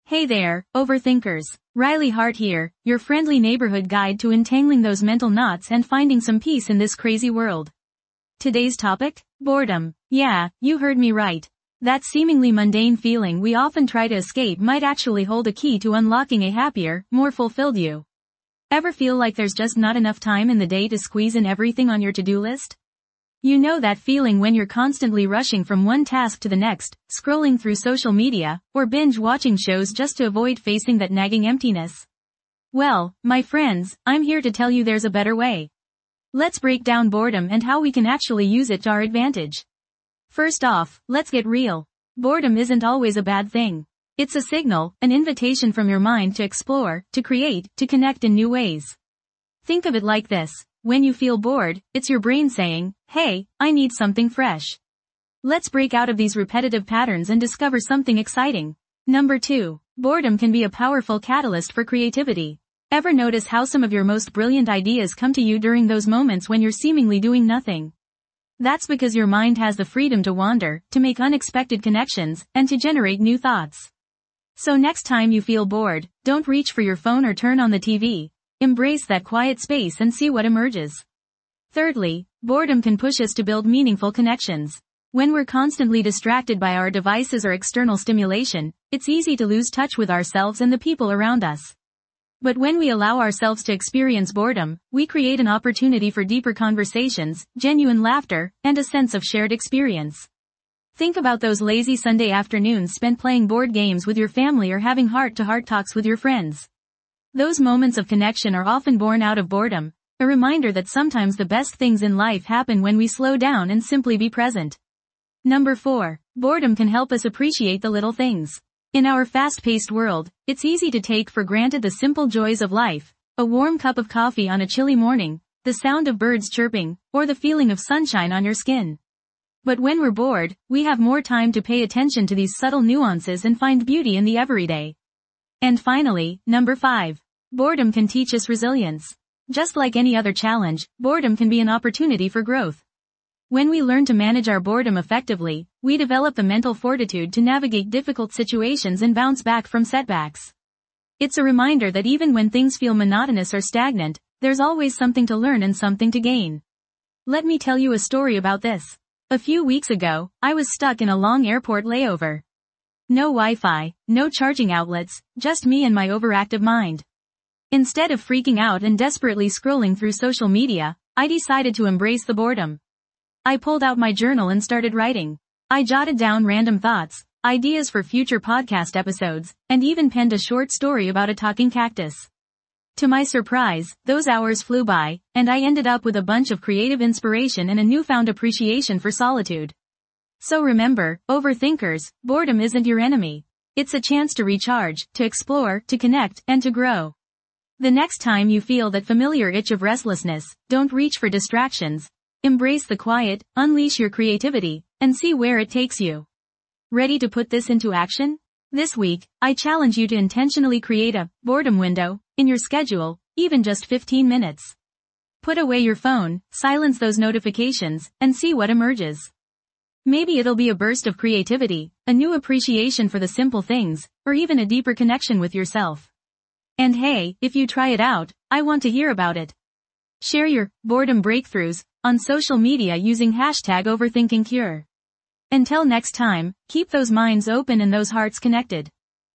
Hey there, overthinkers. Riley Hart here, your friendly neighborhood guide to untangling those mental knots and finding some peace in this crazy world. Today's topic? Boredom. Yeah, you heard me right. That seemingly mundane feeling we often try to escape might actually hold a key to unlocking a happier, more fulfilled you. Ever feel like there's just not enough time in the day to squeeze in everything on your to-do list? You know that feeling when you're constantly rushing from one task to the next, scrolling through social media, or binge-watching shows just to avoid facing that nagging emptiness? Well, my friends, I'm here to tell you there's a better way. Let's break down boredom and how we can actually use it to our advantage. First off, let's get real. Boredom isn't always a bad thing. It's a signal, an invitation from your mind to explore, to create, to connect in new ways. Think of it like this. When you feel bored, it's your brain saying, hey, I need something fresh. Let's break out of these repetitive patterns and discover something exciting. Number 2. Boredom can be a powerful catalyst for creativity. Ever notice how some of your most brilliant ideas come to you during those moments when you're seemingly doing nothing? That's because your mind has the freedom to wander, to make unexpected connections, and to generate new thoughts. So next time you feel bored, don't reach for your phone or turn on the TV. Embrace that quiet space and see what emerges. Thirdly, boredom can push us to build meaningful connections. When we're constantly distracted by our devices or external stimulation, it's easy to lose touch with ourselves and the people around us. But when we allow ourselves to experience boredom, we create an opportunity for deeper conversations, genuine laughter, and a sense of shared experience. Think about those lazy Sunday afternoons spent playing board games with your family or having heart-to-heart talks with your friends. Those moments of connection are often born out of boredom, a reminder that sometimes the best things in life happen when we slow down and simply be present. Number 4. Boredom can help us appreciate the little things. In our fast-paced world, it's easy to take for granted the simple joys of life, a warm cup of coffee on a chilly morning, the sound of birds chirping, or the feeling of sunshine on your skin. But when we're bored, we have more time to pay attention to these subtle nuances and find beauty in the everyday. And finally, number 5. Boredom can teach us resilience. Just like any other challenge, boredom can be an opportunity for growth. When we learn to manage our boredom effectively, we develop the mental fortitude to navigate difficult situations and bounce back from setbacks. It's a reminder that even when things feel monotonous or stagnant, there's always something to learn and something to gain. Let me tell you a story about this. A few weeks ago, I was stuck in a long airport layover. No Wi-Fi, no charging outlets, just me and my overactive mind. Instead of freaking out and desperately scrolling through social media, I decided to embrace the boredom. I pulled out my journal and started writing. I jotted down random thoughts, ideas for future podcast episodes, and even penned a short story about a talking cactus. To my surprise, those hours flew by, and I ended up with a bunch of creative inspiration and a newfound appreciation for solitude. So remember, overthinkers, boredom isn't your enemy. It's a chance to recharge, to explore, to connect, and to grow. The next time you feel that familiar itch of restlessness, don't reach for distractions. Embrace the quiet, unleash your creativity, and see where it takes you. Ready to put this into action? This week, I challenge you to intentionally create a boredom window in your schedule, even just 15 minutes. Put away your phone, silence those notifications, and see what emerges. Maybe it'll be a burst of creativity, a new appreciation for the simple things, or even a deeper connection with yourself. And hey, if you try it out, I want to hear about it. Share your boredom breakthroughs on social media using #OverthinkingCure. Until next time, keep those minds open and those hearts connected.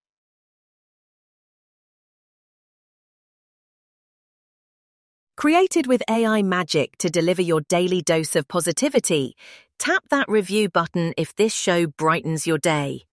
Created with AI magic to deliver your daily dose of positivity, tap that review button if this show brightens your day.